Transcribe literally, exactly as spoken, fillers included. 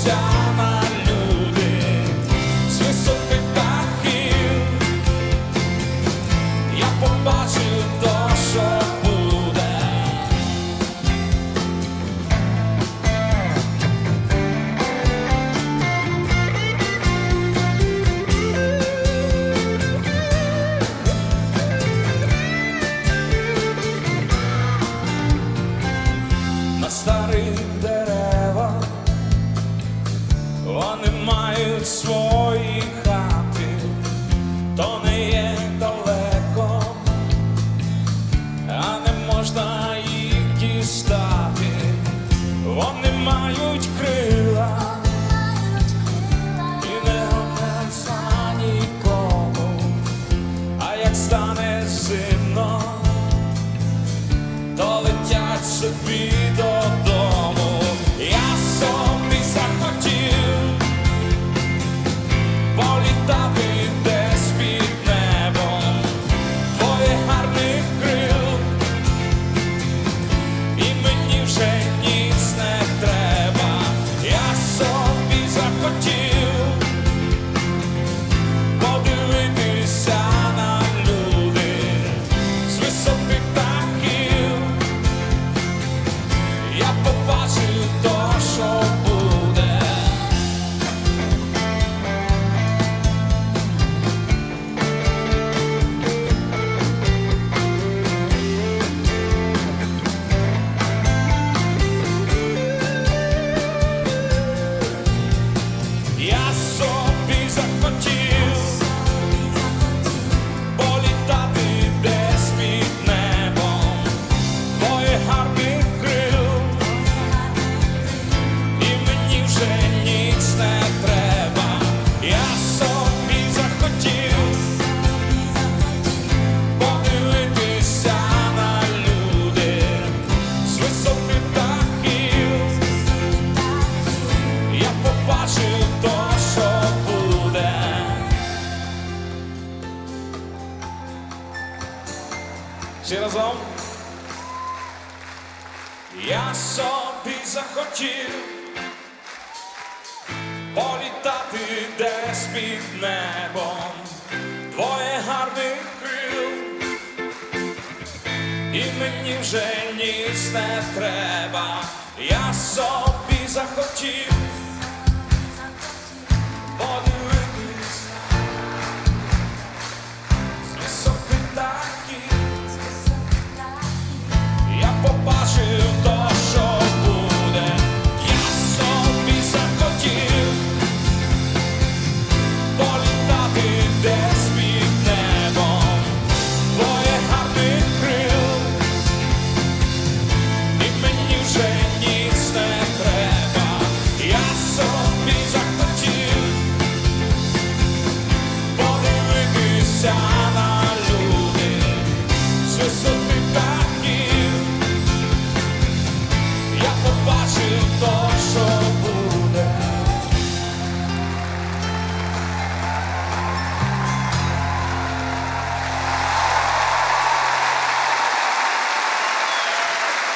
дивитися на люди з високих дахів. Я побачив то, що буде. На старих деревах вони мають свої хати, то не є далеко, а не можна їх дістати. Вони мають крила і не гнуться нікому, а як стане зимно, то летять собі додому. Я собі захотів політати десь під небом твоїх гарних крил, і мені вже ніц не треба. Я собі захотів подивитися на люди з високих дахів. Я побачив то, що буде. Я собі захотів політати десь під небом твоїх гарних крил, і мені вже ніц не треба. Я собі захотів подивитися на люди з високих дахів. Я побачив то, що буде. Всі разом. Я собі захотів політати десь під небом твоїх гарних крил, і мені вже ніц не треба. Я собі захотів